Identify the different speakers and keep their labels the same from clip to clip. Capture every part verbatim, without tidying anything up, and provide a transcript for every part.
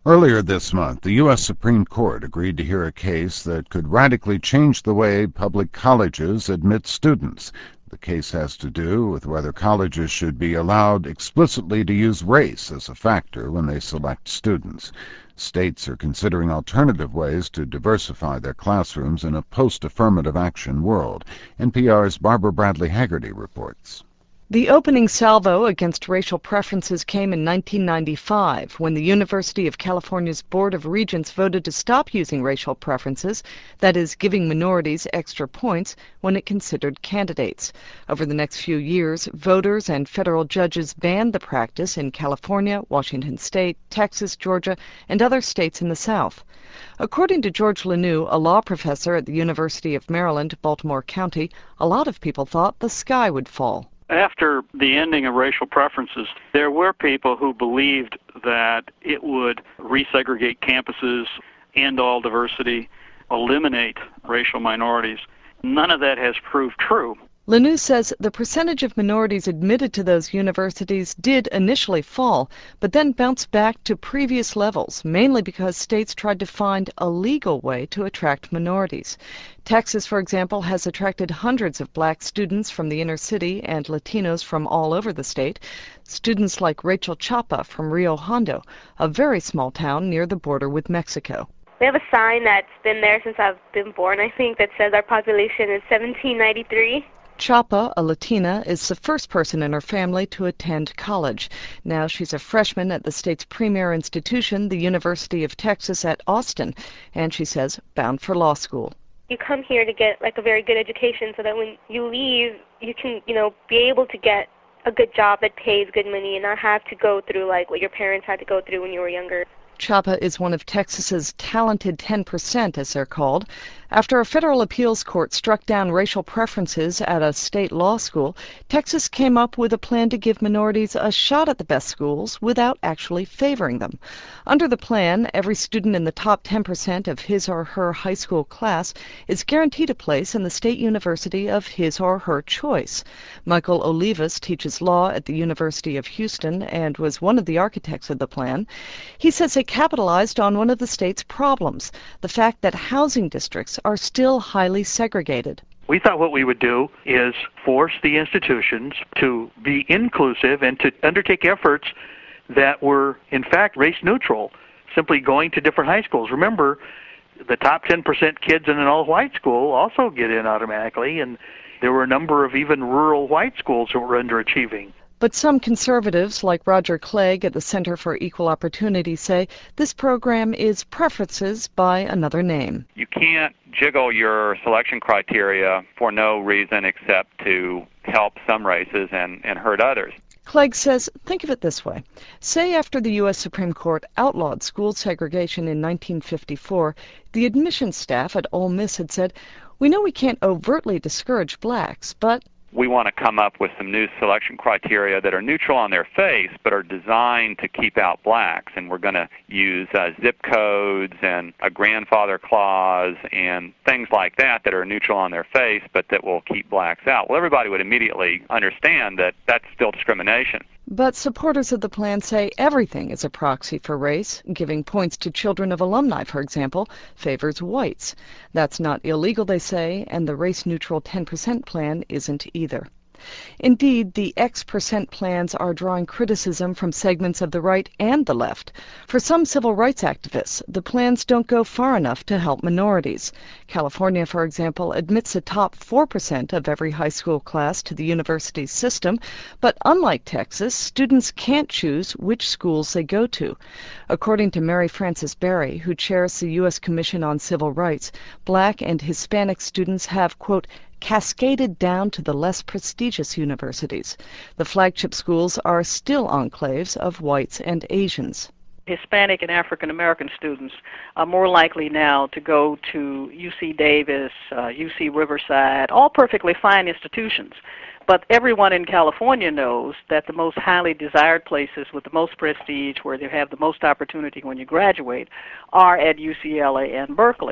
Speaker 1: Earlier this month, the U S Supreme Court agreed to hear a case that could radically change the way public colleges admit students. The case has to do with whether colleges should be allowed explicitly to use race as a factor when they select students. States are considering alternative ways to diversify their classrooms in a post-affirmative action world. N P R's Barbara Bradley Haggerty reports.
Speaker 2: The opening salvo against racial preferences came in nineteen ninety-five, when the University of California's Board of Regents voted to stop using racial preferences, that is, giving minorities extra points when it considered candidates. Over the next few years, voters and federal judges banned the practice in California, Washington State, Texas, Georgia, and other states in the South. According to George Lanou, a law professor at the University of Maryland, Baltimore County, a lot of people thought the sky would fall.
Speaker 3: After the ending of racial preferences, there were people who believed that it would resegregate campuses, end all diversity, eliminate racial minorities. None of that has proved true.
Speaker 2: Lanou says the percentage of minorities admitted to those universities did initially fall, but then bounced back to previous levels, mainly because states tried to find a legal way to attract minorities. Texas, for example, has attracted hundreds of black students from the inner city and Latinos from all over the state. Students like Rachel Chapa from Rio Hondo, a very small town near the border with Mexico.
Speaker 4: We have a sign that's been there since I've been born, I think, that says our population is seventeen ninety-three.
Speaker 2: Chapa, a Latina, is the first person in her family to attend college. Now she's a freshman at the state's premier institution, the University of Texas at Austin, and she says bound for law school.
Speaker 4: You come here to get like a very good education so that when you leave, you can, you know, be able to get a good job that pays good money and not have to go through like what your parents had to go through when you were younger.
Speaker 2: Chapa is one of Texas's talented ten percent, as they're called. After a federal appeals court struck down racial preferences at a state law school, Texas came up with a plan to give minorities a shot at the best schools without actually favoring them. Under the plan, every student in the top ten percent of his or her high school class is guaranteed a place in the state university of his or her choice. Michael Olivas teaches law at the University of Houston and was one of the architects of the plan. He says they capitalized on one of the state's problems, the fact that housing districts are still highly segregated.
Speaker 5: We thought what we would do is force the institutions to be inclusive and to undertake efforts that were, in fact, race neutral, simply going to different high schools. Remember, the top ten percent kids in an all-white school also get in automatically, and there were a number of even rural white schools that were underachieving.
Speaker 2: But some conservatives, like Roger Clegg at the Center for Equal Opportunity, say this program is preferences by another name.
Speaker 6: You can't jiggle your selection criteria for no reason except to help some races and, and hurt others.
Speaker 2: Clegg says, think of it this way. Say after the U S Supreme Court outlawed school segregation in nineteen fifty-four, the admissions staff at Ole Miss had said, we know we can't overtly discourage blacks, but
Speaker 6: we want to come up with some new selection criteria that are neutral on their face but are designed to keep out blacks. And we're going to use uh, zip codes and a grandfather clause and things like that that are neutral on their face but that will keep blacks out. Well, everybody would immediately understand that that's still discrimination.
Speaker 2: But supporters of the plan say everything is a proxy for race. Giving points to children of alumni, for example, favors whites. That's not illegal, they say, and the race-neutral ten percent plan isn't either. Indeed, the X percent plans are drawing criticism from segments of the right and the left. For some civil rights activists, the plans don't go far enough to help minorities. California, for example, admits the top four percent of every high school class to the university system, but unlike Texas, students can't choose which schools they go to. According to Mary Frances Berry, who chairs the U S Commission on Civil Rights, black and Hispanic students have, quote, cascaded down to the less prestigious universities. The flagship schools are still enclaves of whites and Asians.
Speaker 7: Hispanic and African American students are more likely now to go to U C Davis, uh, U C Riverside, all perfectly fine institutions. But everyone in California knows that the most highly desired places with the most prestige, where they have the most opportunity when you graduate, are at U C L A and Berkeley.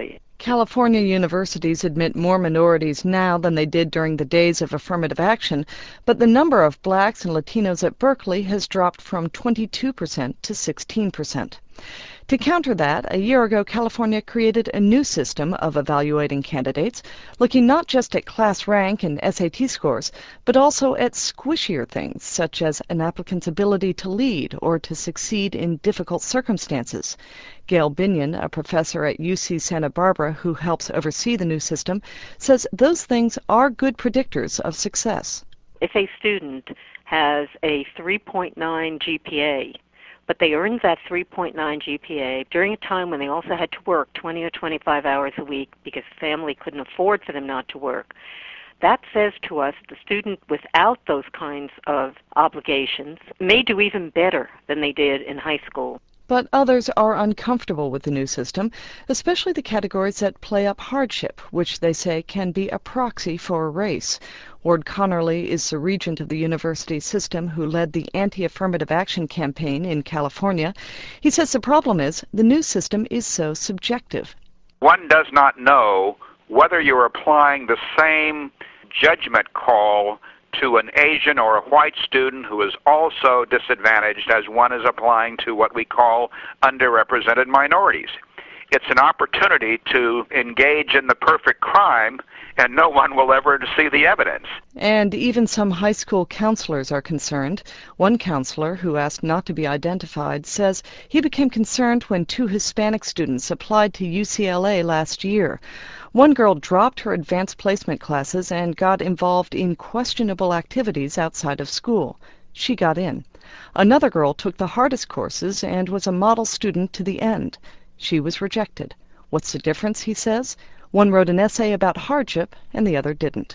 Speaker 2: California universities admit more minorities now than they did during the days of affirmative action, but the number of blacks and Latinos at Berkeley has dropped from twenty-two percent to sixteen percent. To counter that, a year ago, California created a new system of evaluating candidates, looking not just at class rank and S A T scores, but also at squishier things, such as an applicant's ability to lead or to succeed in difficult circumstances. Gail Binion, a professor at U C Santa Barbara who helps oversee the new system, says those things are good predictors of success.
Speaker 8: If a student has a three point nine G P A, but they earned that three point nine G P A during a time when they also had to work twenty or twenty-five hours a week because family couldn't afford for them not to work, that says to us the student without those kinds of obligations may do even better than they did in high school.
Speaker 2: But others are uncomfortable with the new system, especially the categories that play up hardship, which they say can be a proxy for race. Ward Connerly is the regent of the university system who led the anti-affirmative action campaign in California. He says the problem is the new system is so subjective.
Speaker 9: One does not know whether you're applying the same judgment call to an Asian or a white student who is also disadvantaged as one is applying to what we call underrepresented minorities. It's an opportunity to engage in the perfect crime, and no one will ever see the evidence.
Speaker 2: And even some high school counselors are concerned. One counselor, who asked not to be identified, says he became concerned when two Hispanic students applied to U C L A last year. One girl dropped her advanced placement classes and got involved in questionable activities outside of school. She got in. Another girl took the hardest courses and was a model student to the end. She was rejected. What's the difference, he says? One wrote an essay about hardship and the other didn't.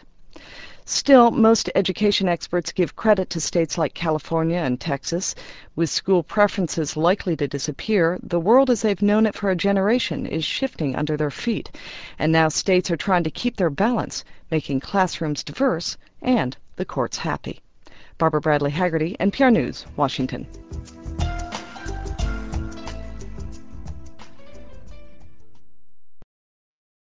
Speaker 2: Still, most education experts give credit to states like California and Texas. With school preferences likely to disappear, the world as they've known it for a generation is shifting under their feet. And now states are trying to keep their balance, making classrooms diverse and the courts happy. Barbara Bradley Haggerty, N P R News, Washington.